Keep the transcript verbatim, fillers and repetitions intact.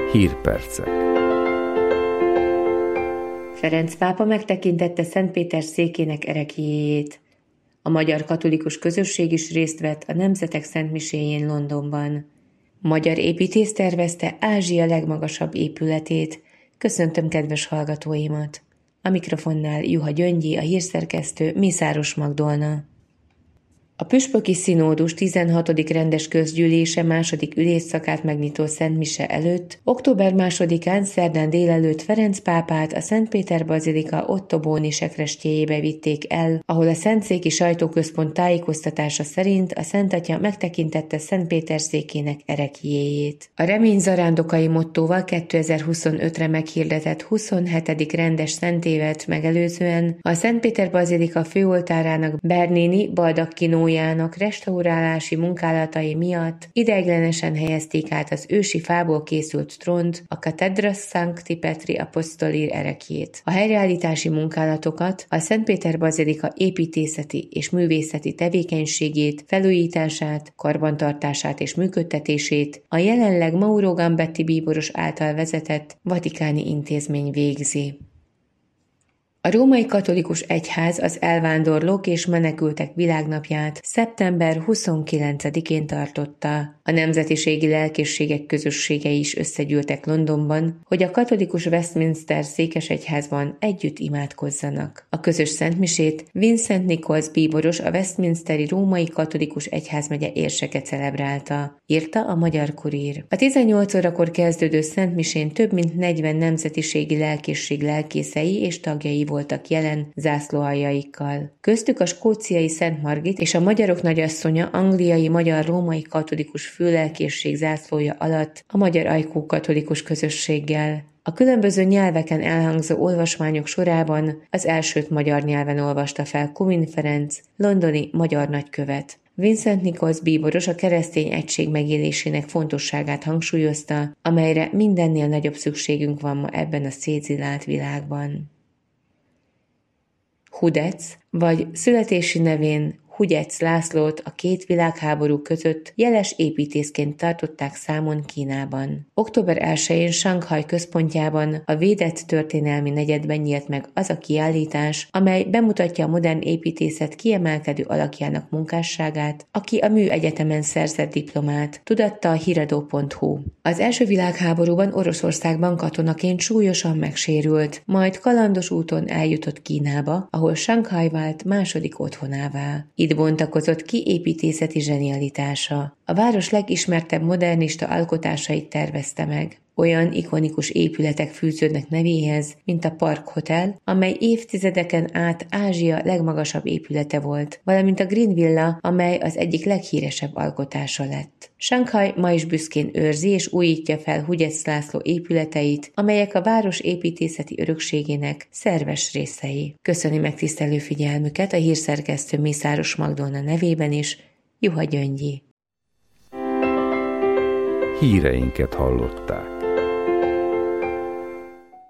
Hírpercek. Ferenc pápa megtekintette Szentpéter székének ereklyéjét. A magyar katolikus közösség is részt vett a Nemzetek Szentmiséjén Londonban. Magyar építész tervezte Ázsia legmagasabb épületét. Köszöntöm kedves hallgatóimat! A mikrofonnál Juha Gyöngyi, a hírszerkesztő, Mészáros Magdolna. A püspöki színódus tizenhatodik rendes közgyűlése második ülésszakát megnyitó szentmise előtt október másodikán szerdán délelőtt Ferenc pápát a Szentpéter bazilika ottobóni sekrestjéjébe vitték el, ahol a Szentszéki Sajtóközpont tájékoztatása szerint a Szentatya megtekintette Szentpéter székének ereklyéjét. A remény zarándokai mottóval kétezer-huszonötre meghirdetett huszonhetedik rendes szentévet megelőzően a Szentpéter bazilika főoltárának Bernini Baldacchino restaurálási munkálatai miatt ideiglenesen helyezték át az ősi fából készült trónt, a Cathedra Sancti Petri Apostoli ereklyét. A helyreállítási munkálatokat, a Szentpéter bazilika építészeti és művészeti tevékenységét, felújítását, karbantartását és működtetését a jelenleg Mauro Gambetti bíboros által vezetett vatikáni intézmény végzi. A római katolikus egyház az elvándorlók és menekültek világnapját szeptember huszonkilencedikén tartotta. A nemzetiségi lelkészségek közösségei is összegyűltek Londonban, hogy a katolikus Westminster székesegyházban együtt imádkozzanak. A közös szentmisét Vincent Nichols bíboros, a Westminsteri római katolikus egyházmegye érseke celebrálta, írta a Magyar Kurír. A tizennyolc órakor kezdődő szentmisén több mint negyven nemzetiségi lelkészség lelkészei és tagjai voltak jelen zászlóaljaikkal. Köztük a skóciai Szent Margit és a magyarok nagyasszonya angliai magyar római katolikus főlelkészség zászlója alatt a magyar ajkú katolikus közösséggel. A különböző nyelveken elhangzó olvasmányok sorában az elsőt magyar nyelven olvasta fel Kumin Ferenc, londoni magyar nagykövet. Vincent Nichols bíboros a keresztény egység megélésének fontosságát hangsúlyozta, amelyre mindennél nagyobb szükségünk van ma ebben a szétzilált világban. Hudec, vagy születési nevén Hugyec Lászlót a két világháború között jeles építészként tartották számon Kínában. október elsején Sanghaj központjában, a védett történelmi negyedben nyílt meg az a kiállítás, amely bemutatja a modern építészet kiemelkedő alakjának munkásságát, aki a műegyetemen szerzett diplomát, tudatta a híradó pont hu. Az első világháborúban Oroszországban katonaként súlyosan megsérült, majd kalandos úton eljutott Kínába, ahol Sanghaj vált második otthonává. Itt bontakozott ki építészeti zsenialitása. A város legismertebb modernista alkotásait tervezte meg. Olyan ikonikus épületek fűződnek nevéhez, mint a Park Hotel, amely évtizedeken át Ázsia legmagasabb épülete volt, valamint a Green Villa, amely az egyik leghíresebb alkotása lett. Sanghaj ma is büszkén őrzi és újítja fel Hugyec László épületeit, amelyek a város építészeti örökségének szerves részei. Köszöni megtisztelő figyelmüket a hírszerkesztő Mészáros Magdolna nevében is, Juha Gyöngyi. Híreinket hallották.